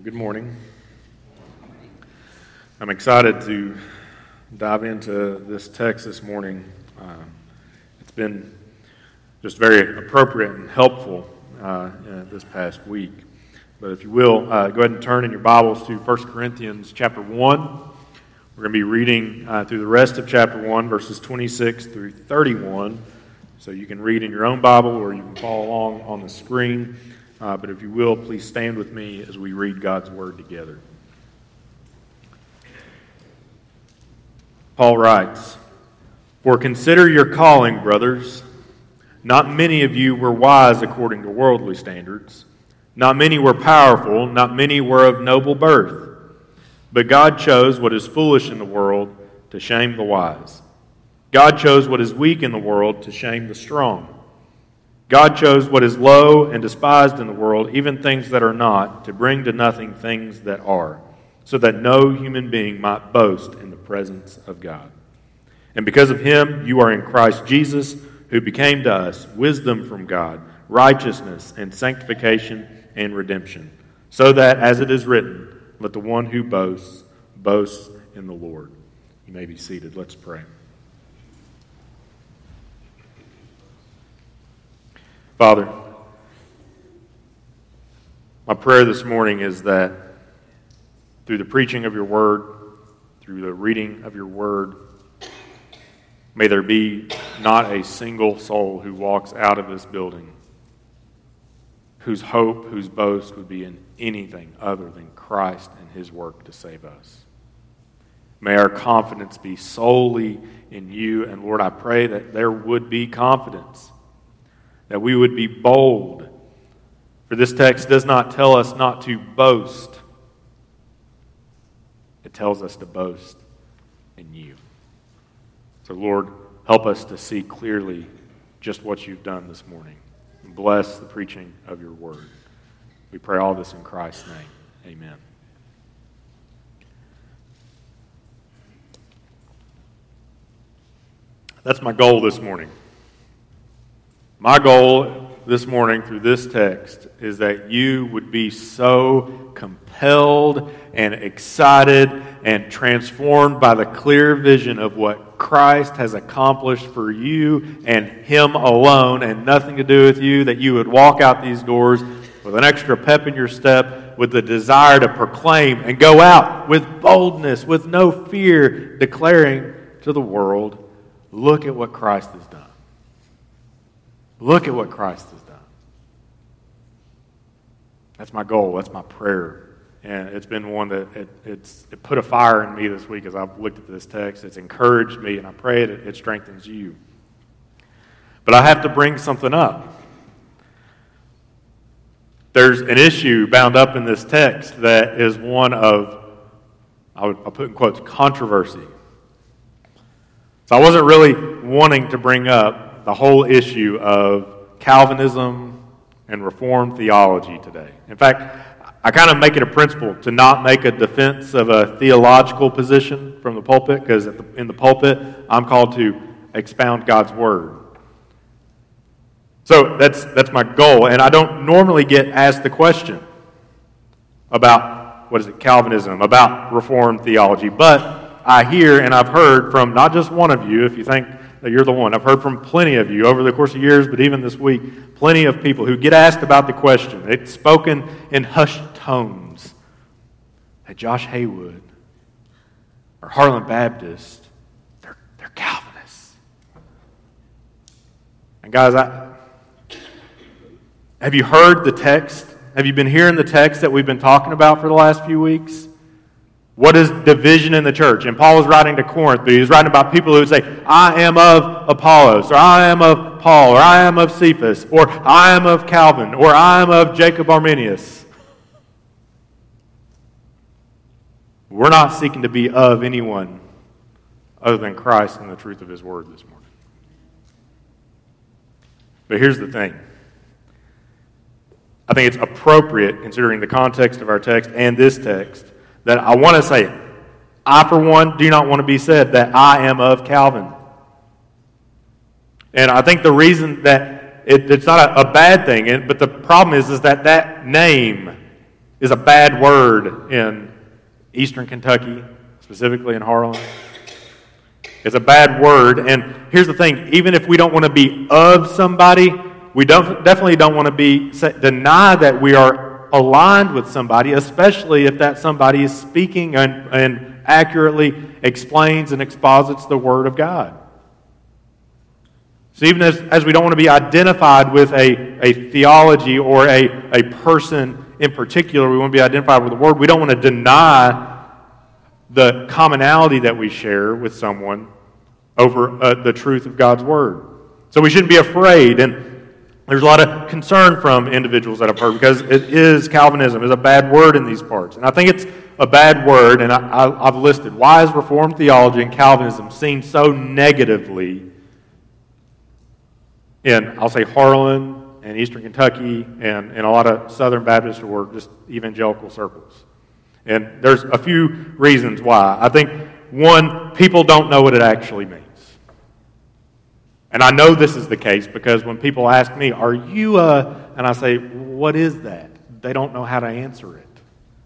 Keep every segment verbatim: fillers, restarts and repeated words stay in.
Good morning. I'm excited to dive into this text this morning. Uh, it's been just very appropriate and helpful uh, this past week. But if you will, uh, go ahead and turn in your Bibles to First Corinthians chapter one. We're going to be reading uh, through the rest of chapter one, verses twenty-six through thirty-one. So you can read in your own Bible or you can follow along on the screen. Uh, but if you will, please stand with me as we read God's Word together. Paul writes, "For consider your calling, brothers. Not many of you were wise according to worldly standards. Not many were powerful. Not many were of noble birth. But God chose what is foolish in the world to shame the wise. God chose what is weak in the world to shame the strong. God chose what is low and despised in the world, even things that are not, to bring to nothing things that are, so that no human being might boast in the presence of God. And because of him, you are in Christ Jesus, who became to us wisdom from God, righteousness and sanctification and redemption, so that, as it is written, let the one who boasts, boast in the Lord." You may be seated. Let's pray. Father, my prayer this morning is that through the preaching of your word, through the reading of your word, may there be not a single soul who walks out of this building whose hope, whose boast would be in anything other than Christ and his work to save us. May our confidence be solely in you, and Lord, I pray that there would be confidence, that we would be bold. For this text does not tell us not to boast. It tells us to boast in you. So Lord, help us to see clearly just what you've done this morning. And bless the preaching of your word. We pray all this in Christ's name. Amen. That's my goal this morning. My goal this morning through this text is that you would be so compelled and excited and transformed by the clear vision of what Christ has accomplished for you and him alone and nothing to do with you, that you would walk out these doors with an extra pep in your step, with the desire to proclaim and go out with boldness, with no fear, declaring to the world, look at what Christ has done. Look at what Christ has done. That's my goal. That's my prayer. And it's been one that it, it's, it put a fire in me this week as I've looked at this text. It's encouraged me, and I pray that it strengthens you. But I have to bring something up. There's an issue bound up in this text that is one of, I would I'll put in quotes, controversy. So I wasn't really wanting to bring up the whole issue of Calvinism and Reformed theology today. In fact, I kind of make it a principle to not make a defense of a theological position from the pulpit, because in the pulpit, I'm called to expound God's word. So that's that's my goal, and I don't normally get asked the question about, what is it, Calvinism, about Reformed theology, but I hear and I've heard from not just one of you, if you think that you're the one. I've heard from plenty of you over the course of years, but even this week, plenty of people who get asked about the question. It's spoken in hushed tones that Josh Haywood or Harlan Baptist, they're, they're Calvinists. And guys, I, have you heard the text? Have you been hearing the text that we've been talking about for the last few weeks? What is division in the church? And Paul was writing to Corinth, but he was writing about people who would say, I am of Apollos, or I am of Paul, or I am of Cephas, or I am of Calvin, or I am of Jacob Arminius. We're not seeking to be of anyone other than Christ and the truth of his word this morning. But here's the thing. I think it's appropriate, considering the context of our text and this text, that I want to say, I, for one, do not want to be said that I am of Calvin. And I think the reason that it, it's not a, a bad thing, but the problem is, is that that name is a bad word in Eastern Kentucky, specifically in Harlan. It's a bad word, and here's the thing, even if we don't want to be of somebody, we don't, definitely don't want to be deny that we are aligned with somebody, especially if that somebody is speaking and, and accurately explains and exposits the Word of God. So even as, as we don't want to be identified with a, a theology or a, a person in particular, we want to be identified with the Word, we don't want to deny the commonality that we share with someone over uh, the truth of God's Word. So we shouldn't be afraid, and there's a lot of concern from individuals that I've heard because it is Calvinism, is a bad word in these parts. And I think it's a bad word, and I, I, I've listed why is Reformed theology and Calvinism seen so negatively in, I'll say, Harlan and Eastern Kentucky and, and a lot of Southern Baptist or just evangelical circles. And there's a few reasons why. I think, one, people don't know what it actually means. And I know this is the case because when people ask me, are you a... And I say, what is that? They don't know how to answer it.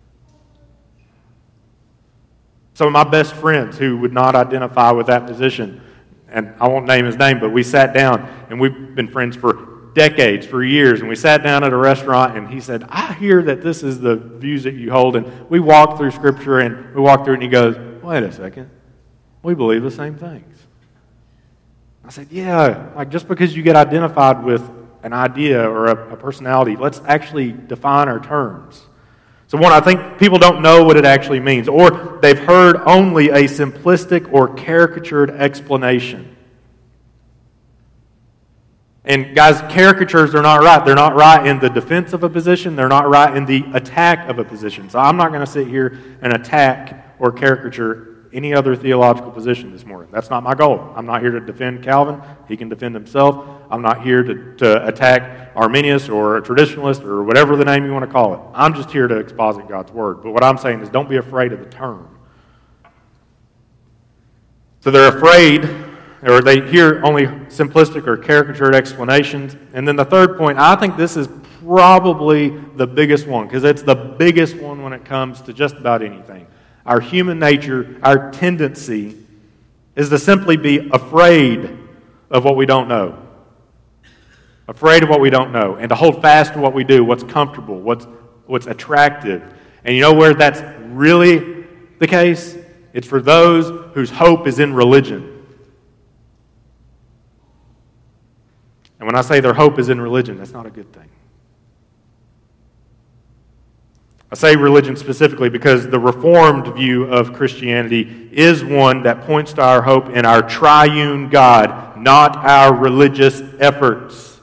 Some of my best friends who would not identify with that position, and I won't name his name, but we sat down, and we've been friends for decades, for years, and we sat down at a restaurant, and he said, I hear that this is the views that you hold, and we walked through Scripture, and we walked through it, and he goes, wait a second, we believe the same things. I said, yeah, like just because you get identified with an idea or a, a personality, let's actually define our terms. So one, I think people don't know what it actually means, or they've heard only a simplistic or caricatured explanation. And guys, caricatures are not right. They're not right in the defense of a position. They're not right in the attack of a position. So I'm not going to sit here and attack or caricature any other theological position this morning. That's not my goal. I'm not here to defend Calvin. He can defend himself. I'm not here to, to attack Arminius or a traditionalist or whatever the name you want to call it. I'm just here to exposit God's Word. But what I'm saying is don't be afraid of the term. So they're afraid, or they hear only simplistic or caricatured explanations. And then the third point, I think this is probably the biggest one, because it's the biggest one when it comes to just about anything. Our human nature, our tendency is to simply be afraid of what we don't know. Afraid of what we don't know. And to hold fast to what we do, what's comfortable, what's, what's attractive. And you know where that's really the case? It's for those whose hope is in religion. And when I say their hope is in religion, that's not a good thing. I say religion specifically because the Reformed view of Christianity is one that points to our hope in our triune God, not our religious efforts.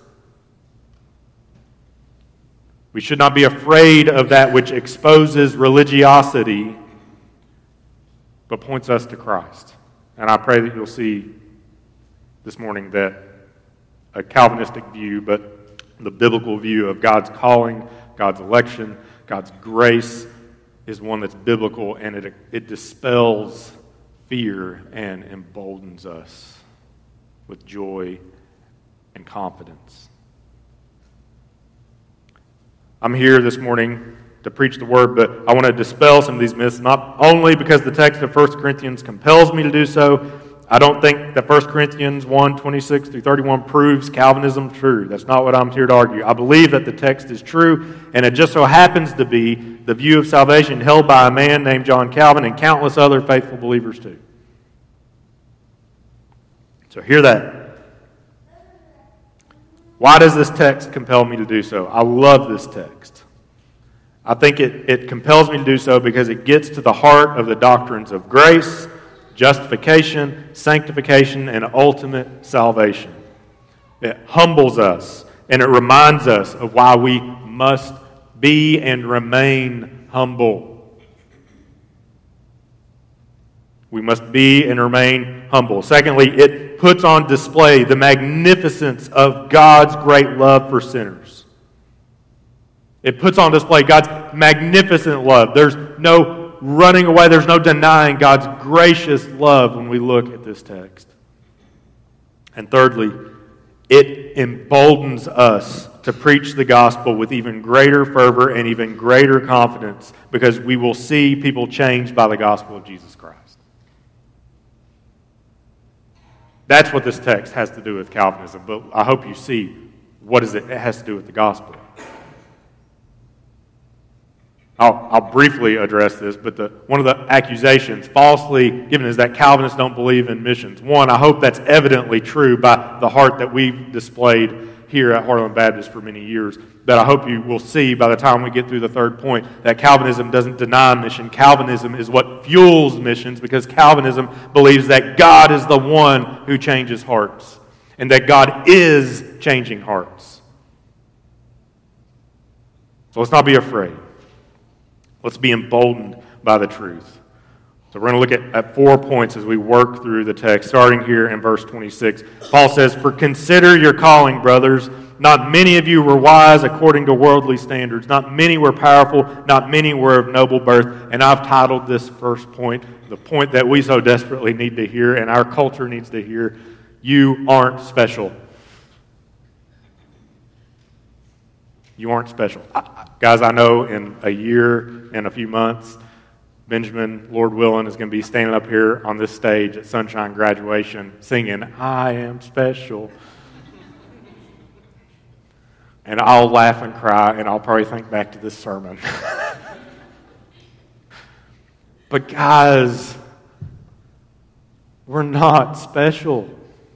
We should not be afraid of that which exposes religiosity, but points us to Christ. And I pray that you'll see this morning that a Calvinistic view, but the biblical view of God's calling, God's election, God's grace is one that's biblical, and it, it dispels fear and emboldens us with joy and confidence. I'm here this morning to preach the Word, but I want to dispel some of these myths, not only because the text of First Corinthians compels me to do so. I don't think that First Corinthians one, twenty-six through thirty-one proves Calvinism true. That's not what I'm here to argue. I believe that the text is true, and it just so happens to be the view of salvation held by a man named John Calvin and countless other faithful believers too. So hear that. Why does this text compel me to do so? I love this text. I think it, it compels me to do so because it gets to the heart of the doctrines of grace, justification, sanctification, and ultimate salvation. It humbles us, and it reminds us of why we must be and remain humble. We must be and remain humble. Secondly, it puts on display the magnificence of God's great love for sinners. It puts on display God's magnificent love. There's no running away. There's no denying God's gracious love when we look at this text. And thirdly, it emboldens us to preach the gospel with even greater fervor and even greater confidence, because we will see people changed by the gospel of Jesus Christ. That's what this text has to do with Calvinism, but I hope you see what is it, it has to do with the gospel. I'll, I'll briefly address this, but the, one of the accusations falsely given is that Calvinists don't believe in missions. One, I hope that's evidently true by the heart that we've displayed here at Heartland Baptist for many years. But I hope you will see by the time we get through the third point that Calvinism doesn't deny mission. Calvinism is what fuels missions, because Calvinism believes that God is the one who changes hearts and that God is changing hearts. So let's not be afraid. Let's be emboldened by the truth. So we're going to look at, at four points as we work through the text, starting here in verse twenty-six. Paul says, "For consider your calling, brothers. Not many of you were wise according to worldly standards. Not many were powerful. Not many were of noble birth." And I've titled this first point, the point that we so desperately need to hear and our culture needs to hear: you aren't special. You aren't special. I, guys, I know in a year and a few months, Benjamin, Lord willing, is going to be standing up here on this stage at Sunshine Graduation singing, "I am special." And I'll laugh and cry, and I'll probably think back to this sermon. But guys, we're not special.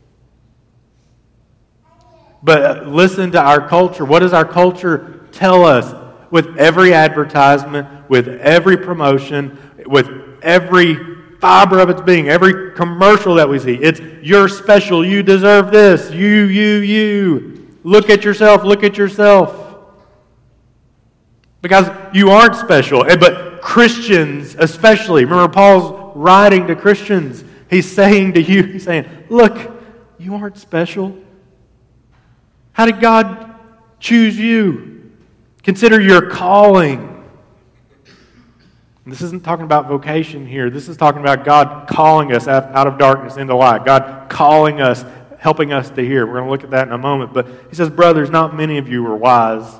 But listen to our culture. What does our culture tell us? With every advertisement, with every promotion, with every fiber of its being, every commercial that we see, it's "you're special, you deserve this, you, you, you. Look at yourself, look at yourself." Because you aren't special. But Christians especially, remember Paul's writing to Christians. He's saying to you, he's saying, look, you aren't special. How did God choose you? Consider your calling. And this isn't talking about vocation here. This is talking about God calling us out of darkness into light. God calling us, helping us to hear. We're going to look at that in a moment. But he says, brothers, not many of you were wise.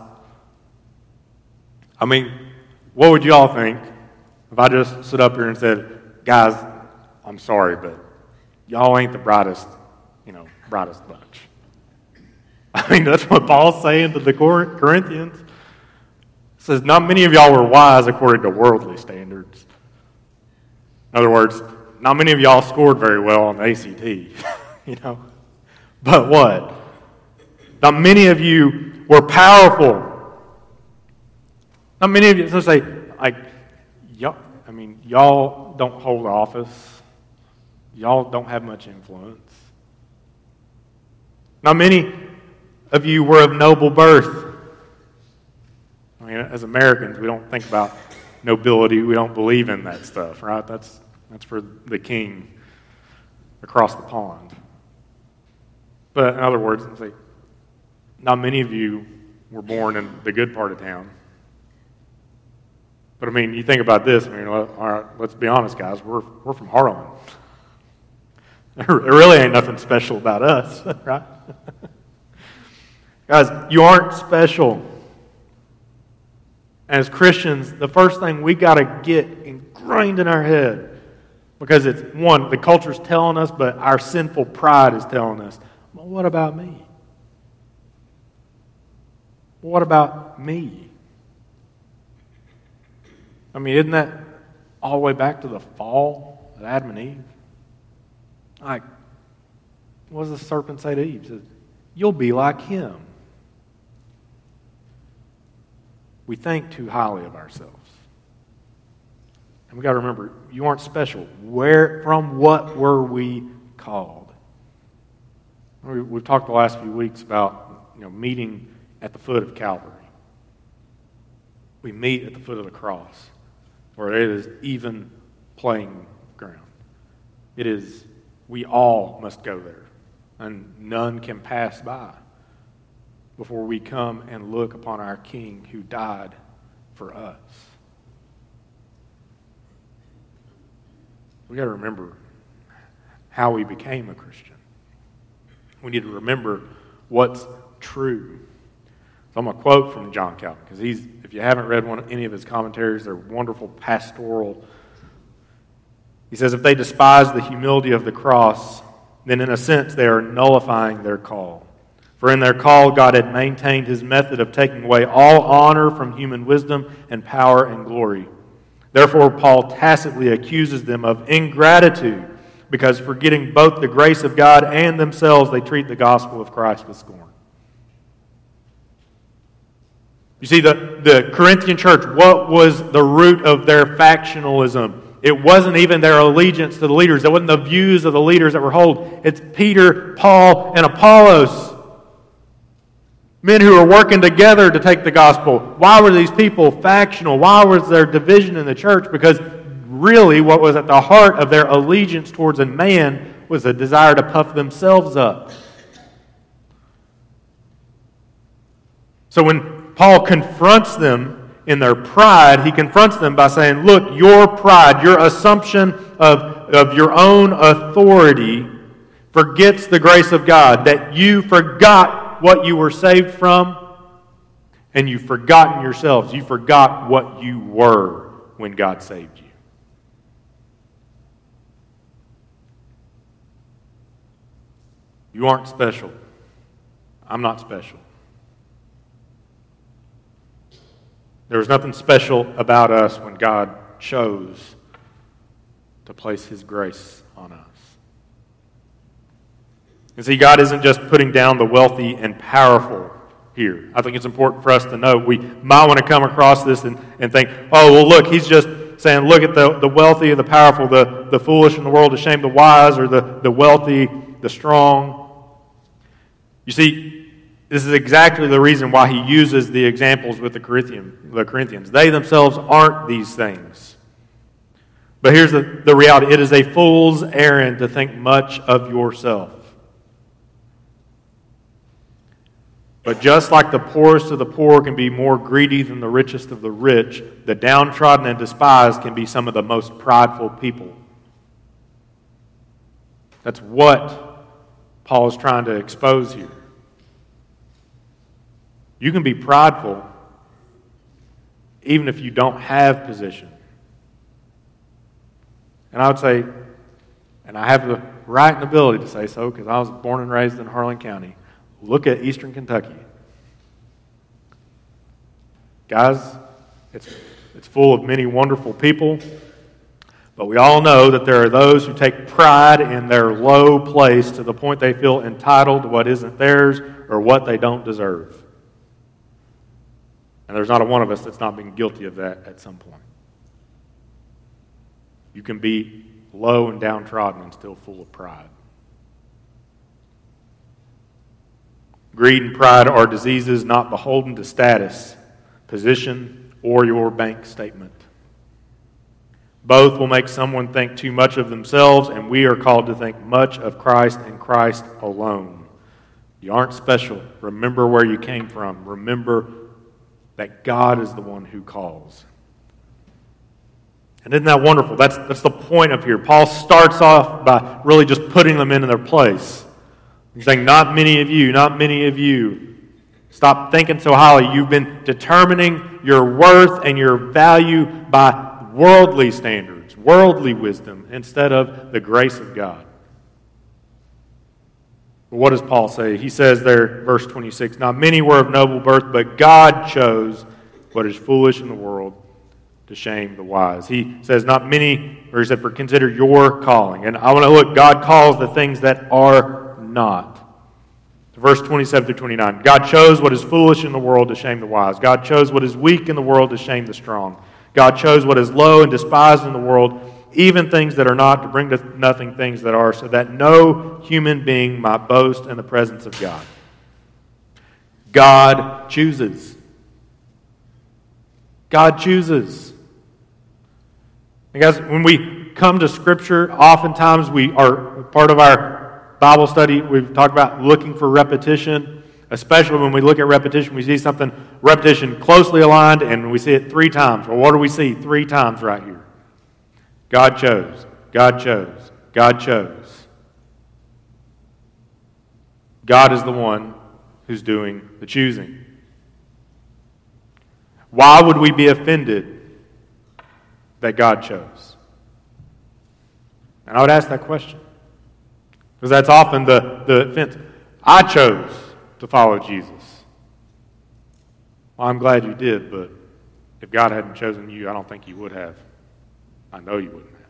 I mean, what would you all think if I just stood up here and said, guys, I'm sorry, but y'all ain't the brightest, you know, brightest bunch. I mean, that's what Paul's saying to the Corinthians. He says, not many of y'all were wise according to worldly standards. In other words, not many of y'all scored very well on the A C T, you know. But what? Not many of you were powerful. Not many of you, so say, like, y'all, I mean, y'all don't hold office. Y'all don't have much influence. Not many of you were of noble birth. I mean, as Americans, we don't think about nobility. We don't believe in that stuff, right? That's that's for the king across the pond. But in other words, it's like, not many of you were born in the good part of town. But I mean, you think about this. I mean, all right, let's be honest, guys. We're we're from Harlan. There really ain't nothing special about us, right? Guys, you aren't special. As Christians, the first thing we got to get ingrained in our head, because it's, one, the culture's telling us, but our sinful pride is telling us, well, what about me? What about me? I mean, isn't that all the way back to the fall of Adam and Eve? Like, what does the serpent say to Eve? He says, you'll be like him. We think too highly of ourselves. And we got to remember, you aren't special. Where, from what were we called? We, we've talked the last few weeks about, you know, meeting at the foot of Calvary. We meet at the foot of the cross, where it is even playing ground. It is, we all must go there, and none can pass by before we come and look upon our King who died for us. We got to remember how we became a Christian. We need to remember what's true. So I'm going to quote from John Calvin, because he's, if you haven't read one, any of his commentaries, they're wonderful pastoral. He says, if they despise the humility of the cross, then in a sense they are nullifying their call. For in their call, God had maintained his method of taking away all honor from human wisdom and power and glory. Therefore, Paul tacitly accuses them of ingratitude, because forgetting both the grace of God and themselves, they treat the gospel of Christ with scorn. You see, the, the Corinthian church, what was the root of their factionalism? It wasn't even their allegiance to the leaders. It wasn't the views of the leaders that were held. It's Peter, Paul, and Apollos. Men who are working together to take the gospel. Why were these people factional? Why was there division in the church? Because really what was at the heart of their allegiance towards a man was a desire to puff themselves up. So when Paul confronts them in their pride, he confronts them by saying, look, your pride, your assumption of, of your own authority forgets the grace of God, that you forgot what you were saved from, and you've forgotten yourselves. You forgot what you were when God saved you. You aren't special. I'm not special. There was nothing special about us when God chose to place his grace on us. And see, God isn't just putting down the wealthy and powerful here. I think it's important for us to know. We might want to come across this and, and think, oh, well, look, he's just saying, look at the, the wealthy and the powerful, the, the foolish in the world to shame the wise, or the, the wealthy, the strong. You see, this is exactly the reason why he uses the examples with the Corinthian, the Corinthians. They themselves aren't these things. But here's the, the reality. It is a fool's errand to think much of yourself. But just like the poorest of the poor can be more greedy than the richest of the rich, the downtrodden and despised can be some of the most prideful people. That's what Paul is trying to expose here. You can be prideful even if you don't have position. And I would say, and I have the right and ability to say so because I was born and raised in Harlan County, look at Eastern Kentucky. Guys, it's, it's full of many wonderful people, but we all know that there are those who take pride in their low place to the point they feel entitled to what isn't theirs or what they don't deserve. And there's not a one of us that's not been guilty of that at some point. You can be low and downtrodden and still full of pride. Greed and pride are diseases not beholden to status, position, or your bank statement. Both will make someone think too much of themselves, and we are called to think much of Christ and Christ alone. You aren't special. Remember where you came from. Remember that God is the one who calls. And isn't that wonderful? That's, that's the point up here. Paul starts off by really just putting them into their place. He's saying, not many of you, not many of you. Stop thinking so highly. You've been determining your worth and your value by worldly standards, worldly wisdom, instead of the grace of God. But what does Paul say? He says there, verse twenty-six, not many were of noble birth, but God chose what is foolish in the world to shame the wise. He says, not many, or he said, for consider your calling. And I want to look, God calls the things that are not. Verse twenty-seven through twenty-nine, God chose what is foolish in the world to shame the wise. God chose what is weak in the world to shame the strong. God chose what is low and despised in the world, even things that are not, to bring to nothing things that are, so that no human being might boast in the presence of God. God chooses. God chooses. And guys, when we come to Scripture, oftentimes we are part of our Bible study, we've talked about looking for repetition, especially when we look at repetition, we see something, repetition closely aligned, and we see it three times. Well, what do we see three times right here? God chose, God chose, God chose. God is the one who's doing the choosing. Why would we be offended that God chose? And I would ask that question. Because that's often the, the offense. I chose to follow Jesus. Well, I'm glad you did, but if God hadn't chosen you, I don't think you would have. I know you wouldn't have.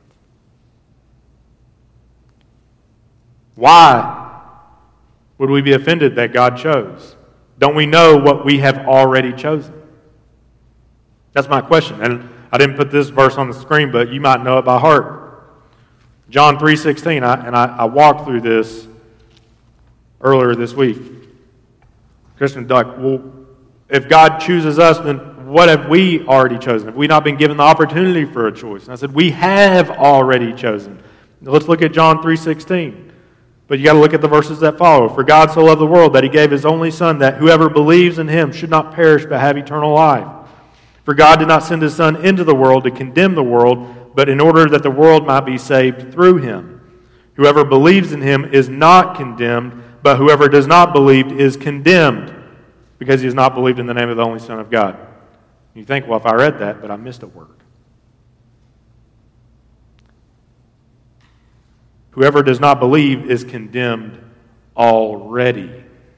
Why would we be offended that God chose? Don't we know what we have already chosen? That's my question. And I didn't put this verse on the screen, but you might know it by heart. John three sixteen, I, and I, I walked through this earlier this week. Christian, like, well, if God chooses us, then what have we already chosen? Have we not been given the opportunity for a choice? And I said, we have already chosen. Now, let's look at John three sixteen. But you got to look at the verses that follow. For God so loved the world that he gave his only Son, that whoever believes in him should not perish but have eternal life. For God did not send his Son into the world to condemn the world, but in order that the world might be saved through him. Whoever believes in him is not condemned, but whoever does not believe is condemned, because he has not believed in the name of the only Son of God. You think, well, if I read that, but I missed a word. Whoever does not believe is condemned already.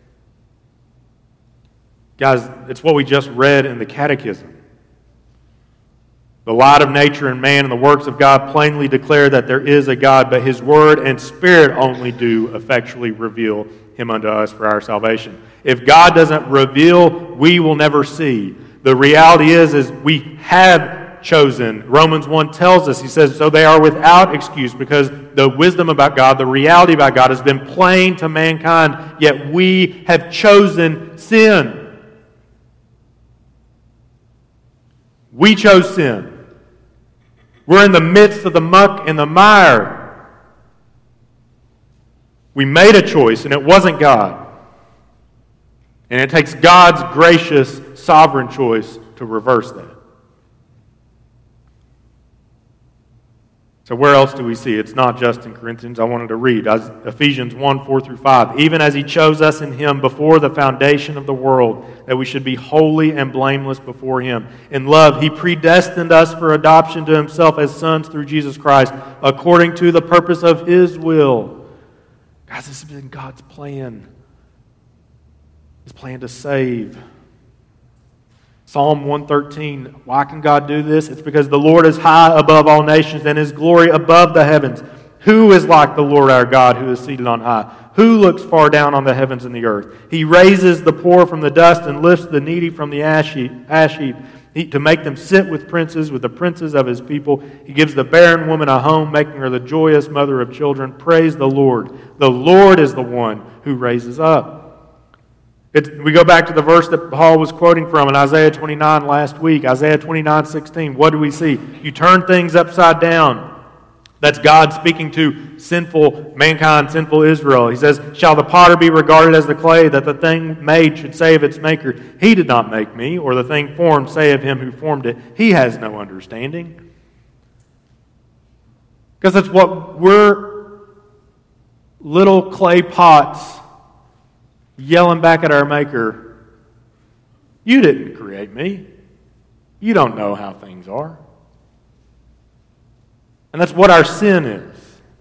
Guys, it's what we just read in the Catechism. The light of nature and man and the works of God plainly declare that there is a God, but his word and spirit only do effectually reveal him unto us for our salvation. If God doesn't reveal, we will never see. The reality is, is we have chosen. Romans one tells us, he says, so they are without excuse, because the wisdom about God, the reality about God has been plain to mankind, yet we have chosen sin. We chose sin. We're in the midst of the muck and the mire. We made a choice, and it wasn't God. And it takes God's gracious, sovereign choice to reverse that. So where else do we see? It's not just in Corinthians. I wanted to read Ephesians one, four through five. Even as he chose us in him before the foundation of the world, that we should be holy and blameless before him. In love, he predestined us for adoption to himself as sons through Jesus Christ, according to the purpose of his will. Guys, this has been God's plan. His plan to save. Psalm one thirteen, why can God do this? It's because the Lord is high above all nations and his glory above the heavens. Who is like the Lord our God who is seated on high? Who looks far down on the heavens and the earth? He raises the poor from the dust and lifts the needy from the ash heap, ash heap he, to make them sit with princes, with the princes of his people. He gives the barren woman a home, making her the joyous mother of children. Praise the Lord. The Lord is the one who raises up. It's, we go back to the verse that Paul was quoting from in Isaiah twenty-nine last week. Isaiah twenty-nine sixteen. What do we see? You turn things upside down. That's God speaking to sinful mankind, sinful Israel. He says, shall the potter be regarded as the clay, that the thing made should say of its maker, he did not make me, or the thing formed say of him who formed it, he has no understanding. Because that's what we're, little clay pots yelling back at our Maker, you didn't create me. You don't know how things are. And that's what our sin is.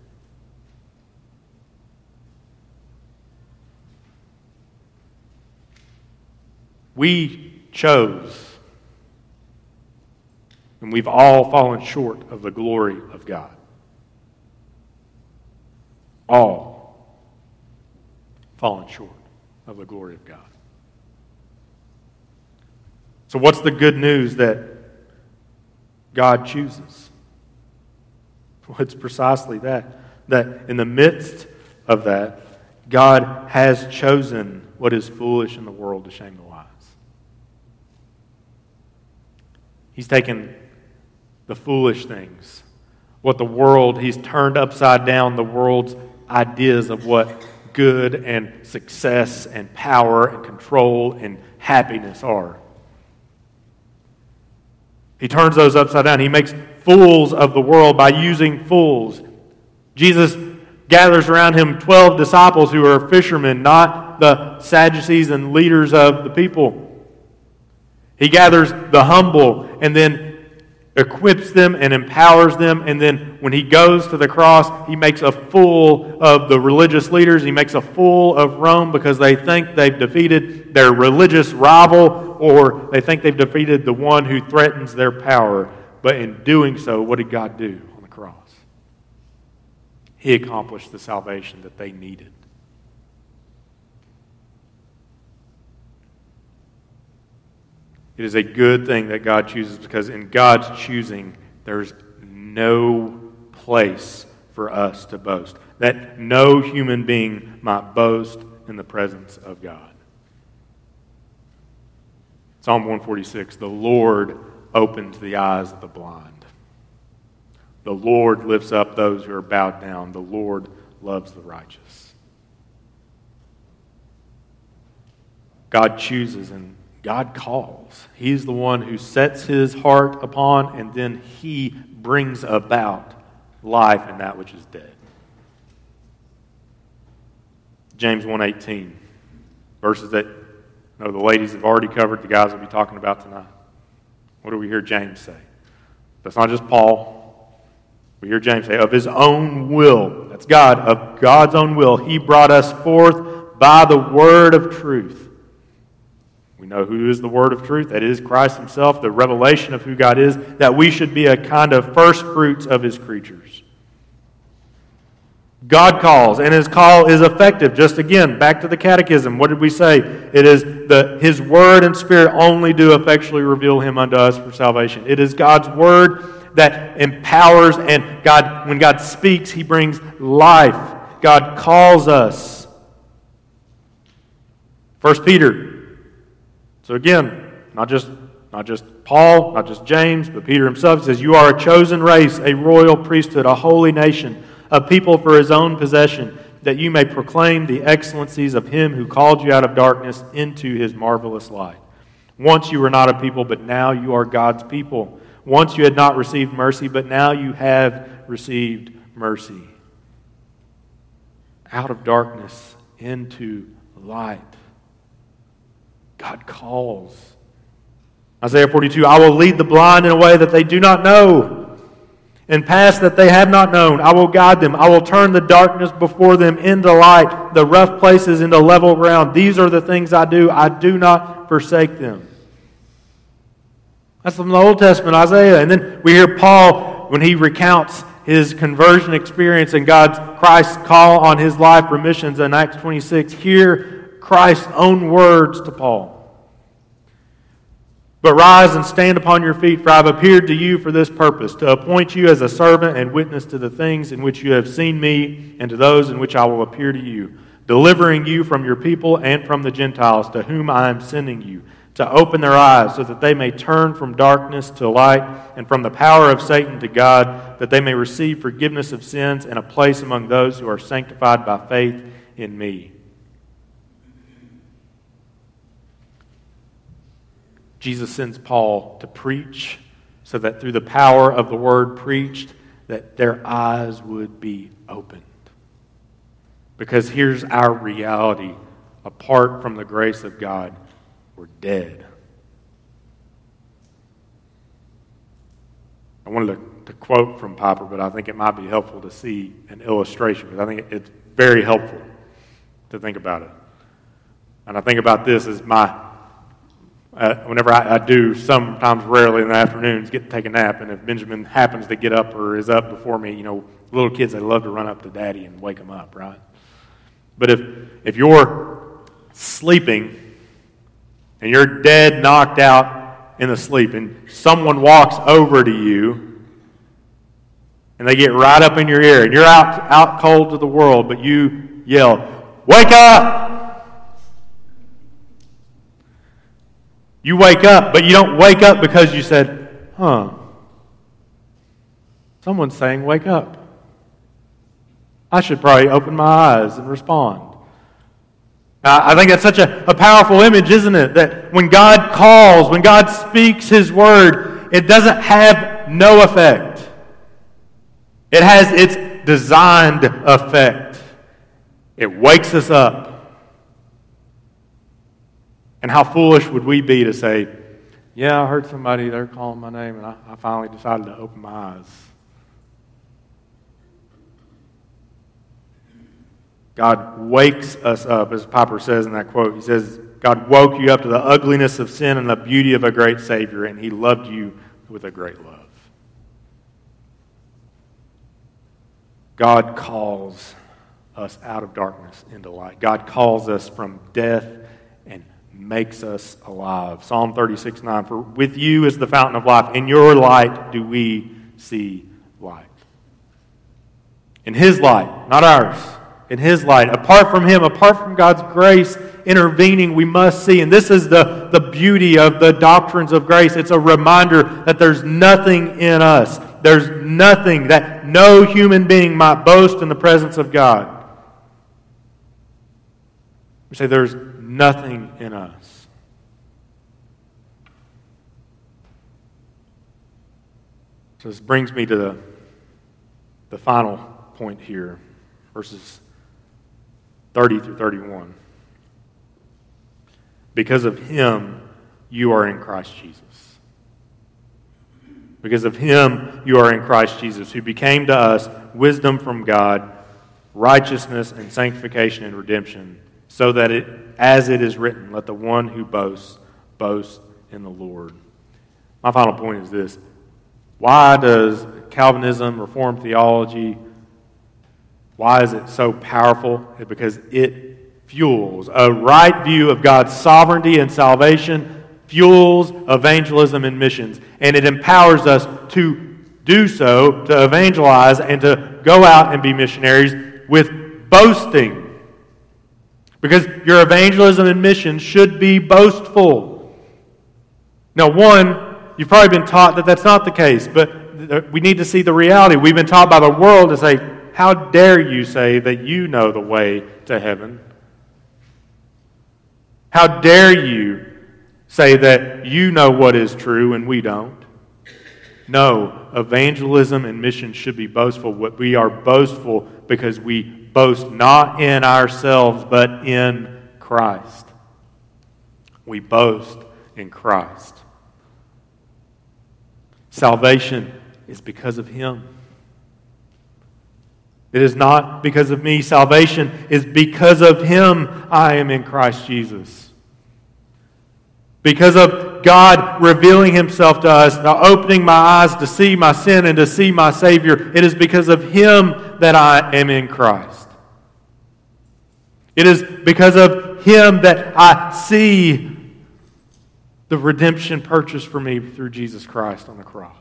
We chose, and we've all fallen short of the glory of God. All fallen short of the glory of God. So what's the good news that God chooses? Well, it's precisely that. That in the midst of that, God has chosen what is foolish in the world to shame the wise. He's taken the foolish things, what the world, he's turned upside down the world's ideas of what good and success and power and control and happiness are. He turns those upside down. He makes fools of the world by using fools. Jesus gathers around him twelve disciples who are fishermen, not the Sadducees and leaders of the people. He gathers the humble and then equips them and empowers them. And then when he goes to the cross, he makes a fool of the religious leaders. He makes a fool of Rome because they think they've defeated their religious rival, or they think they've defeated the one who threatens their power. But in doing so, what did God do on the cross? He accomplished the salvation that they needed. It is a good thing that God chooses, because in God's choosing, there's no place for us to boast. That no human being might boast in the presence of God. Psalm one forty-six, the Lord opens the eyes of the blind. The Lord lifts up those who are bowed down. The Lord loves the righteous. God chooses and God calls. He's the one who sets his heart upon, and then he brings about life in that which is dead. James one eighteen, verses that no, the ladies have already covered, the guys will be talking about tonight. What do we hear James say? That's not just Paul. We hear James say, of his own will, that's God, of God's own will, he brought us forth by the word of truth. We know who is the word of truth. That is Christ himself, the revelation of who God is, that we should be a kind of first fruits of his creatures. God calls, and his call is effective. Just again, back to the catechism. What did we say? It is the his word and spirit only do effectually reveal him unto us for salvation. It is God's word that empowers, and God, when God speaks, he brings life. God calls us. First Peter. So again, not just, not just Paul, not just James, but Peter himself says, you are a chosen race, a royal priesthood, a holy nation, a people for his own possession, that you may proclaim the excellencies of him who called you out of darkness into his marvelous light. Once you were not a people, but now you are God's people. Once you had not received mercy, but now you have received mercy. Out of darkness into light. God calls. Isaiah forty-two, I will lead the blind in a way that they do not know, and paths that they have not known. I will guide them. I will turn the darkness before them into light, the rough places into level ground. These are the things I do. I do not forsake them. That's from the Old Testament, Isaiah. And then we hear Paul, when he recounts his conversion experience and God's Christ's call on his life, remissions in Acts twenty-six. Hear Christ's own words to Paul. But rise and stand upon your feet, for I have appeared to you for this purpose, to appoint you as a servant and witness to the things in which you have seen me, and to those in which I will appear to you, delivering you from your people and from the Gentiles, to whom I am sending you, to open their eyes, so that they may turn from darkness to light, and from the power of Satan to God, that they may receive forgiveness of sins and a place among those who are sanctified by faith in me. Jesus sends Paul to preach, so that through the power of the word preached, that their eyes would be opened. Because here's our reality. Apart from the grace of God, we're dead. I wanted to, to quote from Piper, but I think it might be helpful to see an illustration, because I think it's very helpful to think about it. And I think about this as my Uh, whenever I, I do, sometimes rarely in the afternoons, get to take a nap, and if Benjamin happens to get up or is up before me, you know, little kids, they love to run up to daddy and wake him up, right? But if if you're sleeping and you're dead, knocked out in the sleep, and someone walks over to you and they get right up in your ear, and you're out out cold to the world, but you yell, "Wake up!" You wake up, but you don't wake up because you said, huh, someone's saying wake up. I should probably open my eyes and respond. Uh, I think that's such a, a powerful image, isn't it? That when God calls, when God speaks His word, it doesn't have no effect. It has its designed effect. It wakes us up. And how foolish would we be to say, yeah, I heard somebody, they're calling my name, and I, I finally decided to open my eyes. God wakes us up, as Piper says in that quote. He says, God woke you up to the ugliness of sin and the beauty of a great Savior, and He loved you with a great love. God calls us out of darkness into light. God calls us from death and makes us alive. Psalm thirty-six nine, for with you is the fountain of life. In your light do we see light. In His light, not ours. In His light. Apart from Him, apart from God's grace intervening, we must see. And this is the, the beauty of the doctrines of grace. It's a reminder that there's nothing in us. There's nothing that no human being might boast in the presence of God. We say there's nothing in us. So this brings me to the, the final point here, verses thirty through thirty-one. Because of Him, you are in Christ Jesus. Because of Him, you are in Christ Jesus, who became to us wisdom from God, righteousness and sanctification and redemption, so that it, as it is written, let the one who boasts, boast in the Lord. My final point is this. Why does Calvinism, Reformed theology, why is it so powerful? It's because it fuels a right view of God's sovereignty and salvation, fuels evangelism and missions, and it empowers us to do so, to evangelize, and to go out and be missionaries with boasting. Because your evangelism and mission should be boastful. Now, one, you've probably been taught that that's not the case, but we need to see the reality. We've been taught by the world to say, how dare you say that you know the way to heaven? How dare you say that you know what is true and we don't? No, evangelism and mission should be boastful. We are boastful because we boast not in ourselves, but in Christ. We boast in Christ. Salvation is because of Him. It is not because of me. Salvation is because of Him I am in Christ Jesus. Because of God revealing Himself to us, now opening my eyes to see my sin and to see my Savior, it is because of Him that I am in Christ. It is because of Him that I see the redemption purchased for me through Jesus Christ on the cross.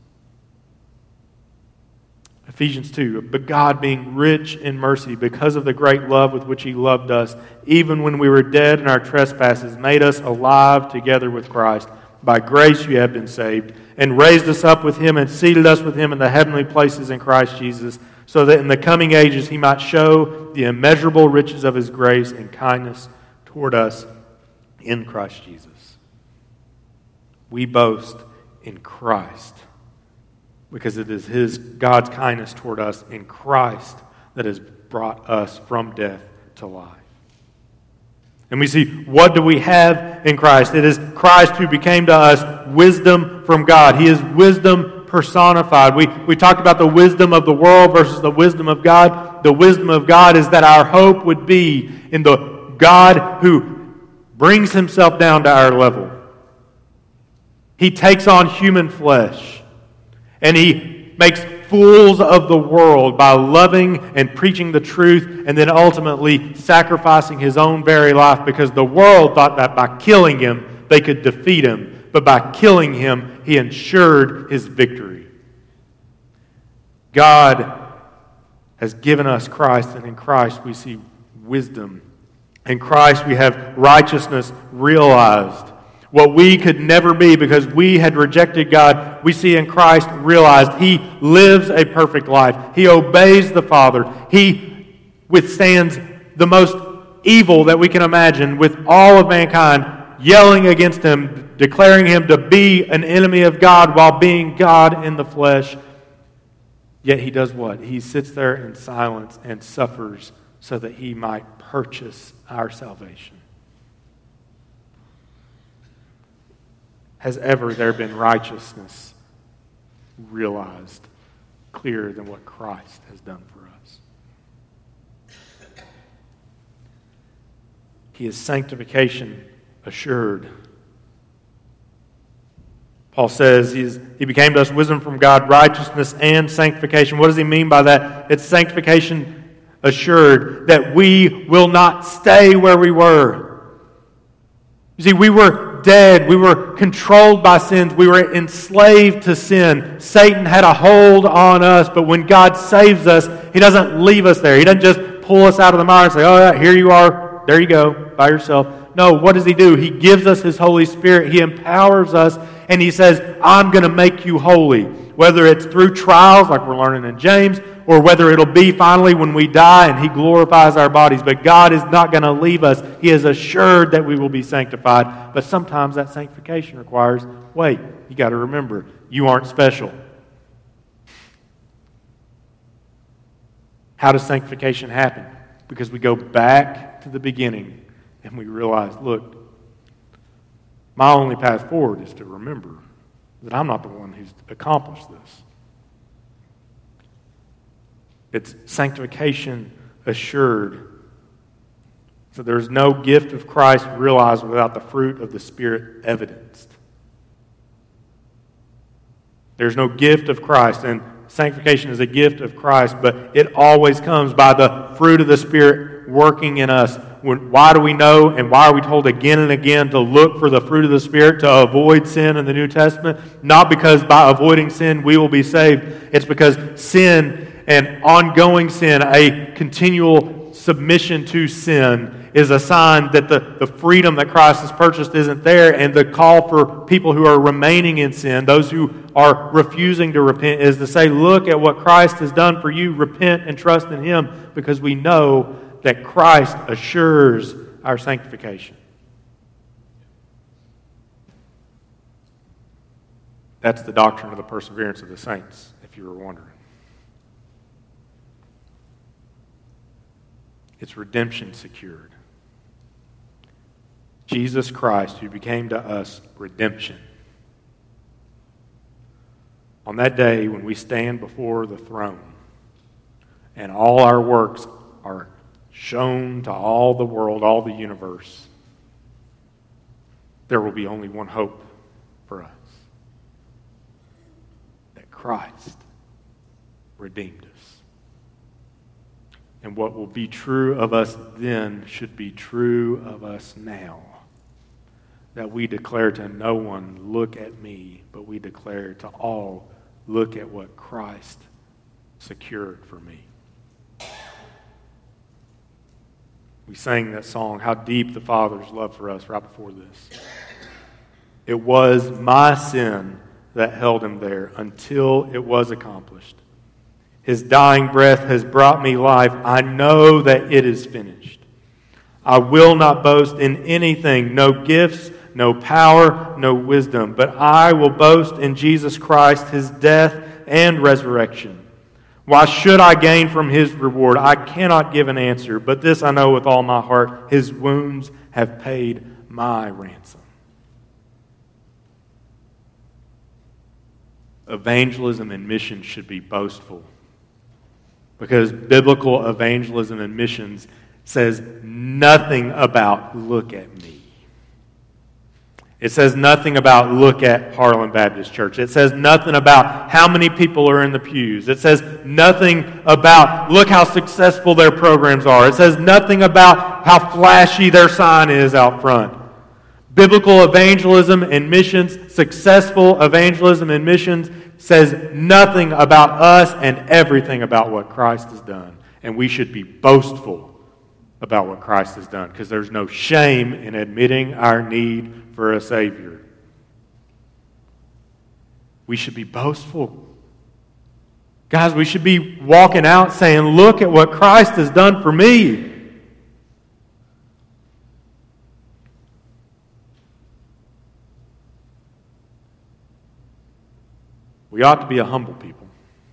Ephesians two, but God being rich in mercy because of the great love with which He loved us, even when we were dead in our trespasses, made us alive together with Christ. By grace you have been saved, and raised us up with Him and seated us with Him in the heavenly places in Christ Jesus, so that in the coming ages He might show the immeasurable riches of His grace and kindness toward us in Christ Jesus. We boast in Christ, because it is His, God's kindness toward us in Christ that has brought us from death to life. And we see, what do we have in Christ? It is Christ who became to us wisdom from God. He is wisdom personified. We, we talked about the wisdom of the world versus the wisdom of God. The wisdom of God is that our hope would be in the God who brings Himself down to our level. He takes on human flesh. And He makes fools of the world by loving and preaching the truth, and then ultimately sacrificing His own very life, because the world thought that by killing Him they could defeat Him. But by killing Him, He ensured His victory. God has given us Christ, and in Christ we see wisdom. In Christ we have righteousness realized. What we could never be because we had rejected God, we see in Christ realized. He lives a perfect life. He obeys the Father. He withstands the most evil that we can imagine with all of mankind, yelling against Him, declaring Him to be an enemy of God while being God in the flesh. Yet He does what? He sits there in silence and suffers so that He might purchase our salvation. has ever there been righteousness realized clearer than what Christ has done for us? He is sanctification assured. Paul says he's, he became to us wisdom from God, righteousness and sanctification. What does he mean by that? It's sanctification assured, that we will not stay where we were. You see, we were dead. We were controlled by sins. We were enslaved to sin. Satan had a hold on us, but when God saves us, He doesn't leave us there. He doesn't just pull us out of the mire and say, oh yeah, here you are. There you go, by yourself. No, what does He do? He gives us His Holy Spirit. He empowers us, and He says, I'm going to make you holy. Whether it's through trials, like we're learning in James, or whether it'll be finally when we die and He glorifies our bodies. But God is not going to leave us. He is assured that we will be sanctified. But sometimes that sanctification requires, wait, you got to remember, you aren't special. How does sanctification happen? Because we go back to the beginning and we realize, look, my only path forward is to remember that I'm not the one who's accomplished this. It's sanctification assured. So there's no gift of Christ realized without the fruit of the Spirit evidenced. There's no gift of Christ, and sanctification is a gift of Christ, but it always comes by the fruit of the Spirit working in us. Why do we know, and why are we told again and again to look for the fruit of the Spirit to avoid sin in the New Testament? Not because by avoiding sin we will be saved. It's because sin and ongoing sin, a continual submission to sin, is a sign that the, the freedom that Christ has purchased isn't there, and the call for people who are remaining in sin, those who are refusing to repent, is to say, look at what Christ has done for you, repent and trust in Him, because we know that Christ assures our sanctification. That's the doctrine of the perseverance of the saints, if you were wondering. It's redemption secured. Jesus Christ, who became to us redemption. On that day when we stand before the throne and all our works are shown to all the world, all the universe, there will be only one hope for us. That Christ redeemed us. And what will be true of us then should be true of us now. That we declare to no one, look at me, but we declare to all, look at what Christ secured for me. We sang that song, How Deep the Father's Love for Us, right before this. It was my sin that held Him there until it was accomplished. His dying breath has brought me life. I know that it is finished. I will not boast in anything, no gifts, no power, no wisdom, but I will boast in Jesus Christ, His death and resurrection. Why should I gain from His reward? I cannot give an answer, but this I know with all my heart, His wounds have paid my ransom. Evangelism and mission should be boastful, because biblical evangelism and missions says nothing about look at me. It says nothing about look at Harlan Baptist Church. It says nothing about how many people are in the pews. It says nothing about look how successful their programs are. It says nothing about how flashy their sign is out front. Biblical evangelism and missions, successful evangelism and missions, says nothing about us and everything about what Christ has done. And we should be boastful about what Christ has done, because there's no shame in admitting our need for a Savior. We should be boastful. Guys, we should be walking out saying, look at what Christ has done for me. We ought to be a humble people.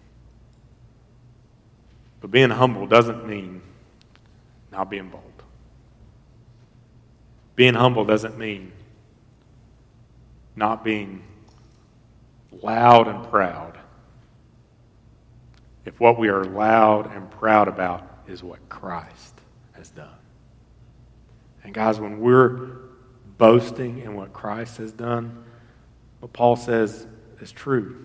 But being humble doesn't mean not being bold. Being humble doesn't mean not being loud and proud, if what we are loud and proud about is what Christ has done. And guys, when we're boasting in what Christ has done, what Paul says is true.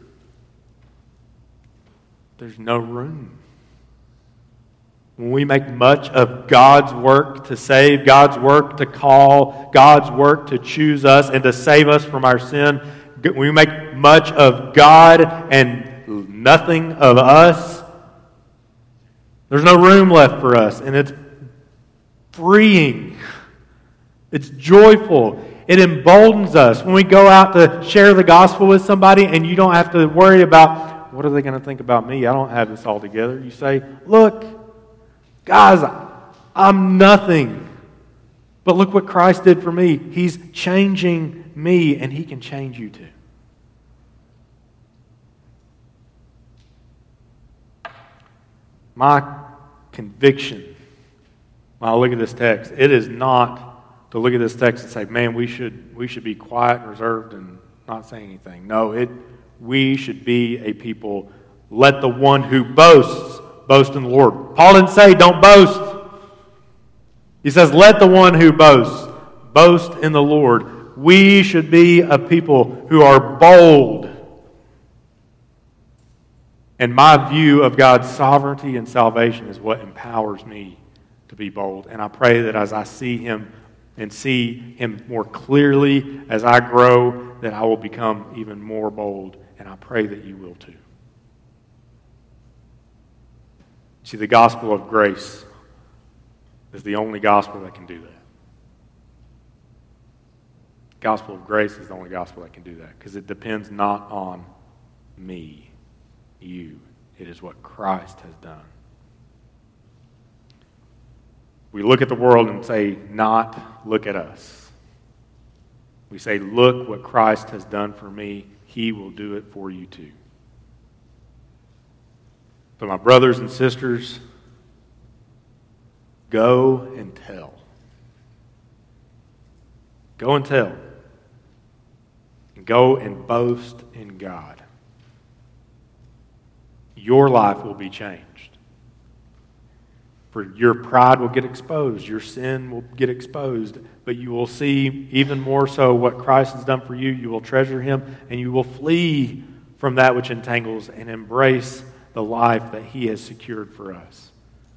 There's no room. When we make much of God's work to save, God's work to call, God's work to choose us and to save us from our sin, when we make much of God and nothing of us, there's no room left for us. And it's freeing. It's joyful. It emboldens us when we go out to share the gospel with somebody and you don't have to worry about, what are they going to think about me? I don't have this all together. You say, look, guys, I'm nothing. But look what Christ did for me. He's changing me, and He can change you too. My conviction when I look at this text, it is not to look at this text and say, man, we should we should be quiet and reserved and not say anything. No, it we should be a people, let the one who boasts boast in the Lord. Paul didn't say don't boast. He says let the one who boasts boast in the Lord. We should be a people who are bold. And my view of God's sovereignty and salvation is what empowers me to be bold. And I pray that as I see Him and see Him more clearly as I grow, that I will become even more bold. And I pray that you will too. See, the gospel of grace is the only gospel that can do that. The gospel of grace is the only gospel that can do that, because it depends not on me, you. It is what Christ has done. We look at the world and say, not look at us. We say, look what Christ has done for me. He will do it for you too. But my brothers and sisters, go and tell. Go and tell. And go and boast in God. Your life will be changed. For your pride will get exposed. Your sin will get exposed. But you will see even more so what Christ has done for you. You will treasure Him, and you will flee from that which entangles and embrace the life that He has secured for us.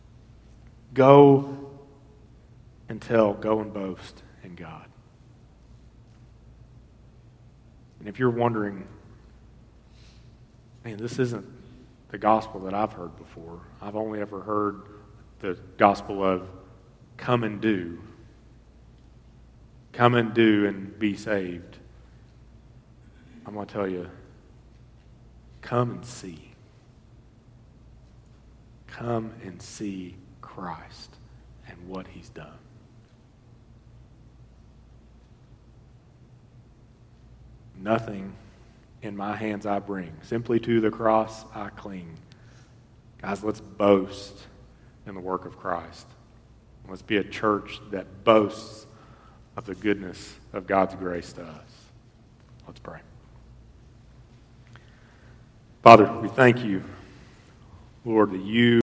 Go and tell, go and boast in God. And if you're wondering, man, this isn't the gospel that I've heard before. I've only ever heard the gospel of come and do. Come and do and be saved. I'm going to tell you, come and see. Come and see Christ and what He's done. Nothing in my hands I bring. Simply to the cross I cling. Guys, let's boast in the work of Christ. Let's be a church that boasts of the goodness of God's grace to us. Let's pray. Father, we thank You, Lord, that You